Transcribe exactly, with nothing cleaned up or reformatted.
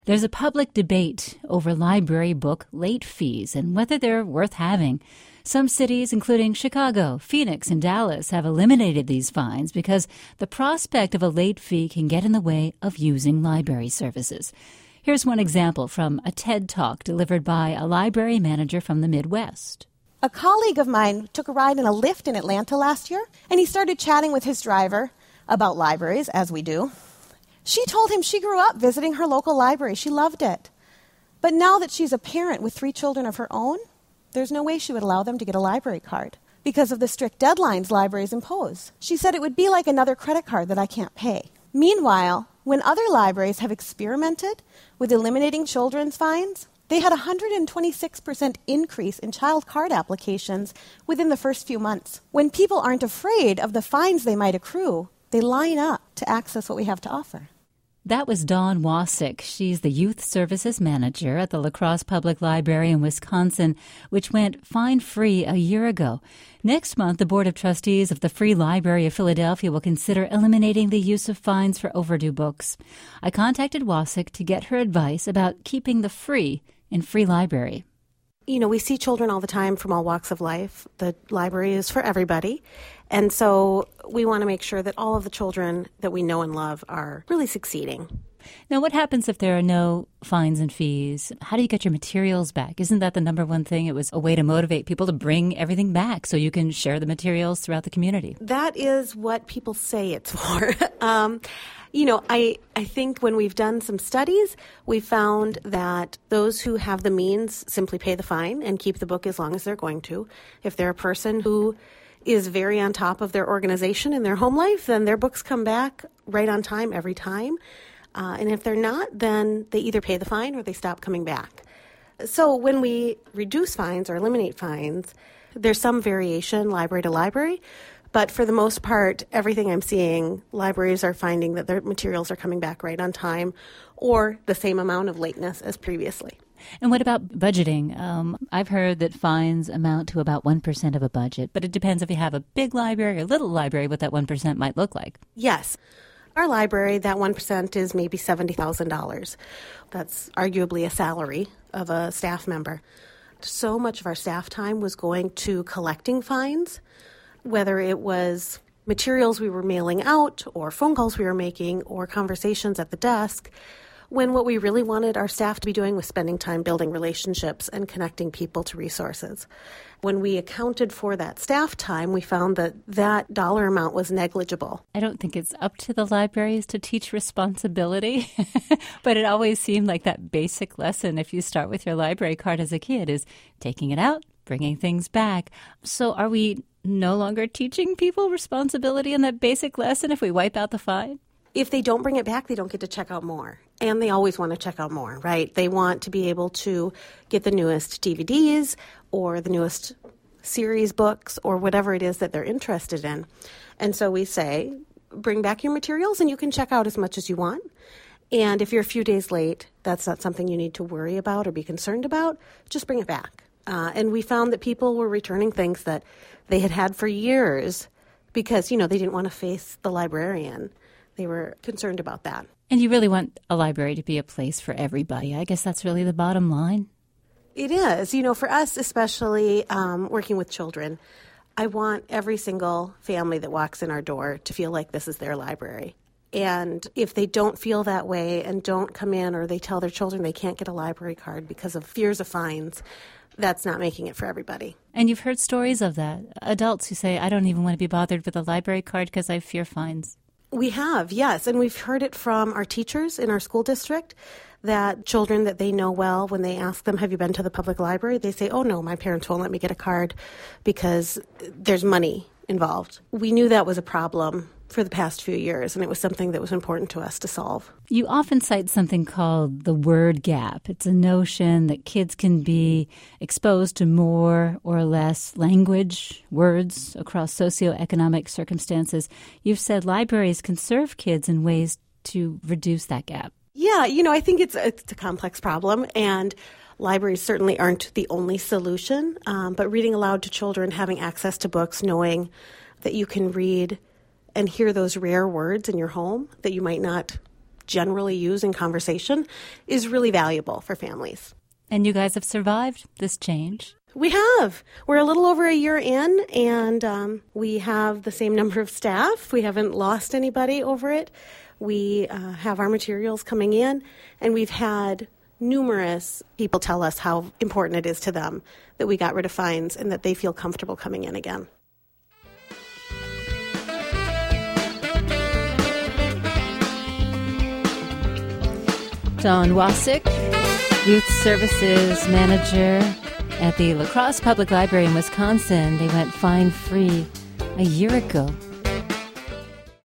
There's a public debate over library book late fees and whether they're worth having. Some cities, including Chicago, Phoenix, and Dallas, have eliminated these fines because the prospect of a late fee can get in the way of using library services. Here's one example from a TED Talk delivered by a library manager from the Midwest. A colleague of mine took a ride in a Lyft in Atlanta last year, and he started chatting with his driver about libraries, as we do. She told him she grew up visiting her local library. She loved it. But now that she's a parent with three children of her own, there's no way she would allow them to get a library card because of the strict deadlines libraries impose. She said it would be like another credit card that I can't pay. Meanwhile, when other libraries have experimented with eliminating children's fines, they had a one hundred twenty-six percent increase in child card applications within the first few months. When people aren't afraid of the fines they might accrue, they line up to access what we have to offer. That was Dawn Wasick. She's the Youth Services Manager at the La Crosse Public Library in Wisconsin, which went fine-free a year ago. Next month, the Board of Trustees of the Free Library of Philadelphia will consider eliminating the use of fines for overdue books. I contacted Wasick to get her advice about keeping the free in Free Library. You know, we see children all the time from all walks of life. The library is for everybody. And so we want to make sure that all of the children that we know and love are really succeeding. Now, what happens if there are no fines and fees? How do you get your materials back? Isn't that the number one thing? It was a way to motivate people to bring everything back so you can share the materials throughout the community. That is what people say it's for. um, you know, I, I think when we've done some studies, we found that those who have the means simply pay the fine and keep the book as long as they're going to. If they're a person who is very on top of their organization in their home life, then their books come back right on time every time. Uh, and if they're not, then they either pay the fine or they stop coming back. So when we reduce fines or eliminate fines, there's some variation library to library. But for the most part, everything I'm seeing, libraries are finding that their materials are coming back right on time or the same amount of lateness as previously. And what about budgeting? Um, I've heard that fines amount to about one percent of a budget, but it depends if you have a big library or a little library, what that one percent might look like. Yes. Our library, that one percent is maybe seventy thousand dollars. That's arguably a salary of a staff member. So much of our staff time was going to collecting fines, whether it was materials we were mailing out or phone calls we were making or conversations at the desk, when what we really wanted our staff to be doing was spending time building relationships and connecting people to resources. When we accounted for that staff time, we found that that dollar amount was negligible. I don't think it's up to the libraries to teach responsibility, but it always seemed like that basic lesson, if you start with your library card as a kid, is taking it out, bringing things back. So are we no longer teaching people responsibility in that basic lesson if we wipe out the fine? If they don't bring it back, they don't get to check out more. And they always want to check out more, right? They want to be able to get the newest D V Ds or the newest series books or whatever it is that they're interested in. And so we say, bring back your materials and you can check out as much as you want. And if you're a few days late, that's not something you need to worry about or be concerned about. Just bring it back. Uh, and we found that people were returning things that they had had for years because, you know, they didn't want to face the librarian. They were concerned about that. And you really want a library to be a place for everybody. I guess that's really the bottom line. It is. You know, for us, especially um, working with children, I want every single family that walks in our door to feel like this is their library. And if they don't feel that way and don't come in or they tell their children they can't get a library card because of fears of fines, that's not making it for everybody. And you've heard stories of that. Adults who say, I don't even want to be bothered with a library card because I fear fines. We have, yes. And we've heard it from our teachers in our school district that children that they know well, when they ask them, have you been to the public library? They say, oh, no, my parents won't let me get a card because there's money involved. We knew that was a problem for the past few years, and it was something that was important to us to solve. You often cite something called the word gap. It's a notion that kids can be exposed to more or less language, words across socioeconomic circumstances. You've said libraries can serve kids in ways to reduce that gap. Yeah, you know, I think it's, it's a complex problem, and libraries certainly aren't the only solution, um, but reading aloud to children, having access to books, knowing that you can read and hear those rare words in your home that you might not generally use in conversation is really valuable for families. And you guys have survived this change? We have. We're a little over a year in, and um, we have the same number of staff. We haven't lost anybody over it. We uh, have our materials coming in, and we've had numerous people tell us how important it is to them that we got rid of fines and that they feel comfortable coming in again. Dawn Wasick, Youth Services Manager at the La Crosse Public Library in Wisconsin. They went fine-free a year ago.